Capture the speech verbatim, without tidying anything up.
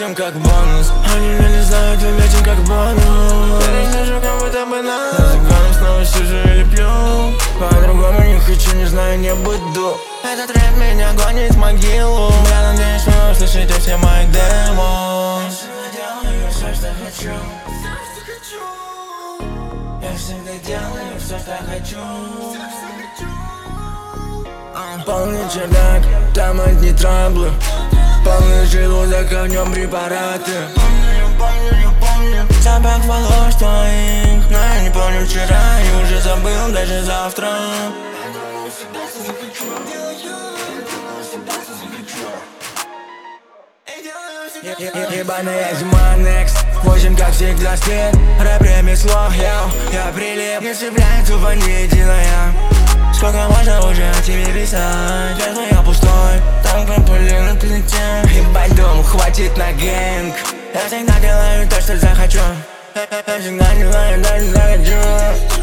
берем как бонус. Они меня не знают, и летим как бонус. Я не слышу, как будто бы нас загоном снова сижу или пью. По-другому не хочу, не знаю, не буду. Этот рэп меня гонит в могилу. Я надеюсь, вы услышите все мои демо. Я всегда делаю все, что хочу. Я всегда делаю все, что хочу. Полный чердак, там одни траблы. Полный желудок, а в нем препараты. Помню, помню, помню запах волос твоих. Но я не помню вчера и уже забыл даже завтра. Ебаная зима, next. Восемь, как всегда, спит. Рэп ремесло, я, я прилип. Не цепляется в единая. Сколько можно уже о тебе писать? Честно, я пустой. Там трамплин отлетел. Ебать, дом, хватит на гэнг. Я всегда делаю то, что захочу. Я всегда делаю то, что захочу.